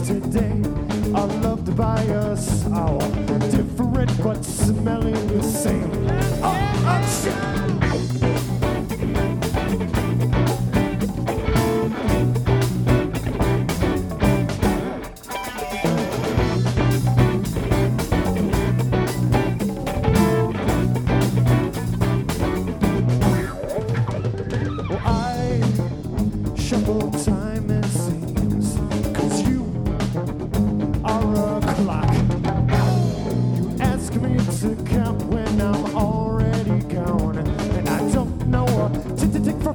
today. I love to buy us all different but smelling the same. Oh, shit. Time it seems, 'cause you are a clock. You ask me to count when I'm already gone, and I don't know tick tick tick from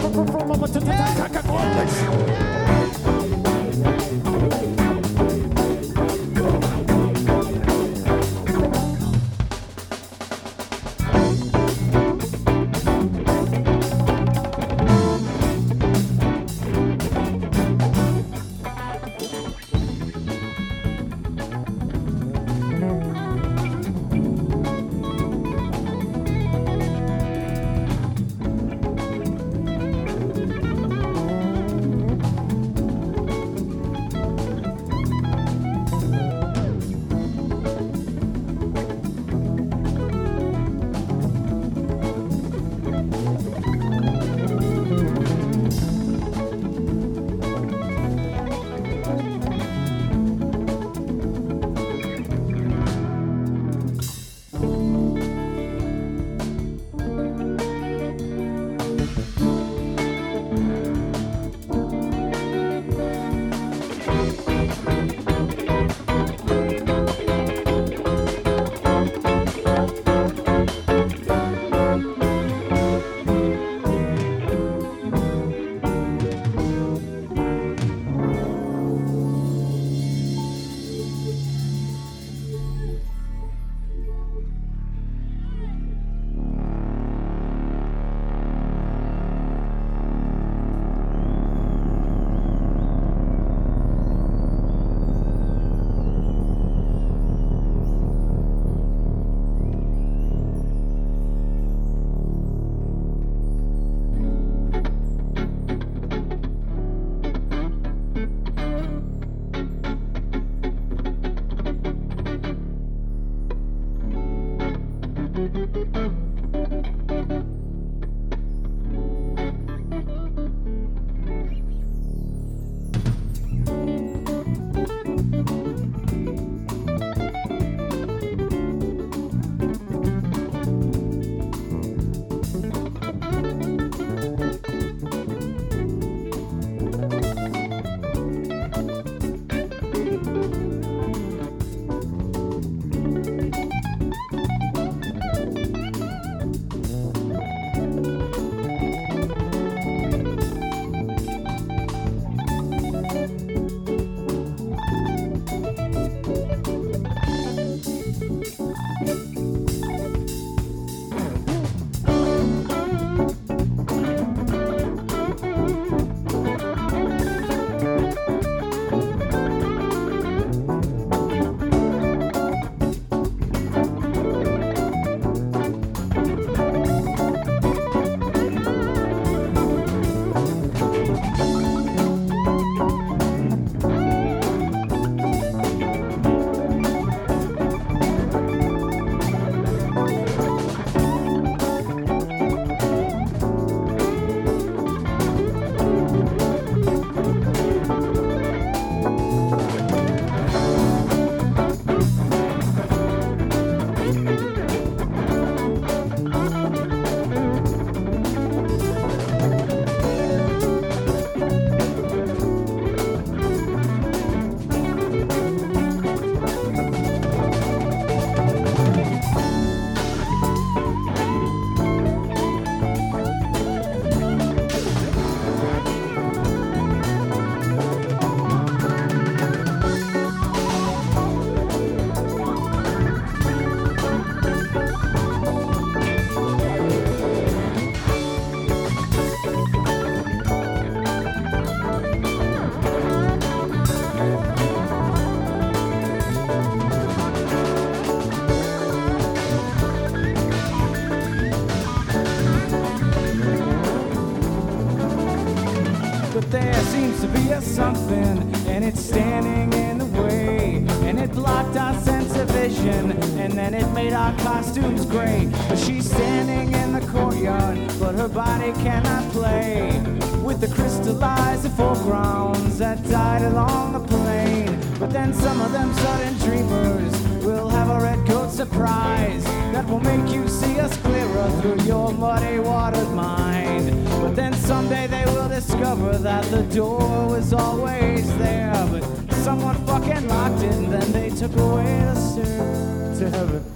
There seems to be a something, and it's standing in the way. day, and it blocked our sense of vision, and then it made our costumes gray. But she's standing in the courtyard, but her body cannot play with the crystallized foregrounds that died along the plain. But then some of them sudden dreamers will have a red coat surprise that will make you see us clearer through your muddy watered mind. But then someday they will discover that the door was always there, but someone fucking locked it, and then they took away the stairs to heaven.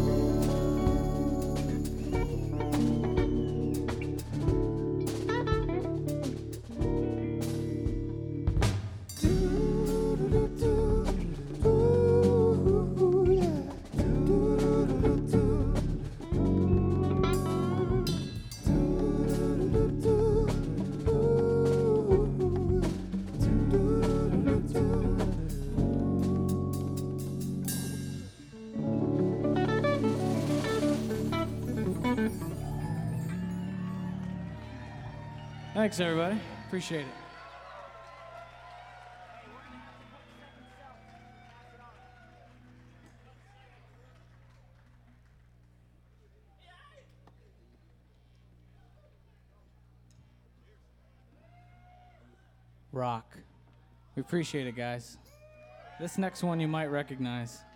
Thanks, everybody. Appreciate it. Rock. We appreciate it, guys. This next one you might recognize.